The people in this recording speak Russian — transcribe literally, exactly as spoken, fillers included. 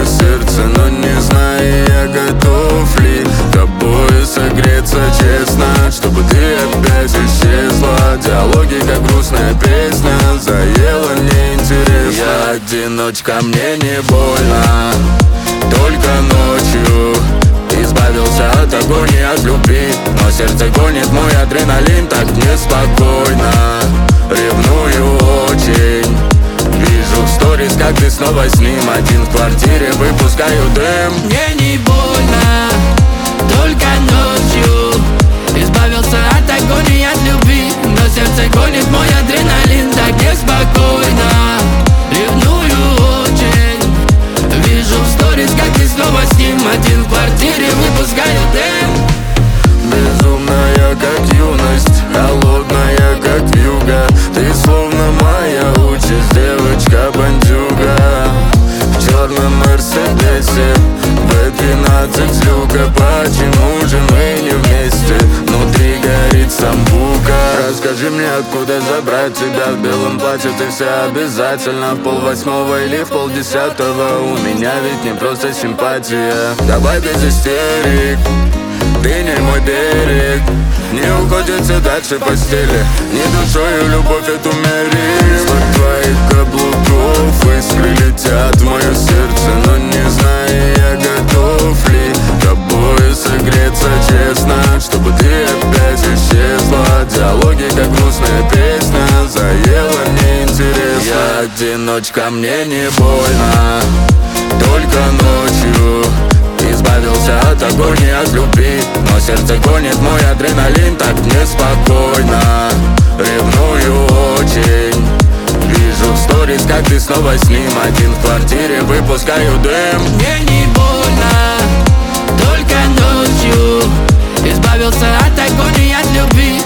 мое сердце, но не знаю я, готов ли тобой согреться честно, чтобы ты опять исчезла. Диалоги, как грустная песня, заела неинтересно. Я одиночка, мне не больно, только ночью избавился от агонии, от любви. Но сердце гонит мой адреналин так неспокойно. Ревную очень, вижу в сторис, как ты снова с ним. Один в квартире, выпускаю дым. Мне не больно, только ночью избавился от агонии, от любви. Но сердце гонит мой адреналин так неспокойно. Ревную очень, вижу в сторис, как ты снова с ним. Один в квартире, выпускаю дым. Безумная, как юность, холодная, как вьюга. Ты словно моя участь, девочка-бандюга. В черном мерседесе, бэ двенадцать с люка. Почему же мы не вместе? Внутри горит самбука. Расскажи мне, откуда забрать тебя в белом платье? Ты вся обязательно в полвосьмого или в полдесятого. У меня ведь не просто симпатия. Давай без истерик, ты не мой берег. Не уходится дальше постели, не душою любовь эту мерить. Звук твоих каблуков, искры летят в мое сердце, но не знаю я, готов ли тобой согреться честно, чтобы ты опять исчезла. Диалоги, как грустная песня, заела неинтересно. Я одиночка, мне не больно, только ночью избавился от агонии, от любви. Но сердце гонит мой адреналин так неспокойно. Ревную очень, вижу в сторис, как ты снова с ним. Один в квартире, выпускаю дым. Мне не больно, только ночью избавился от агонии, от любви.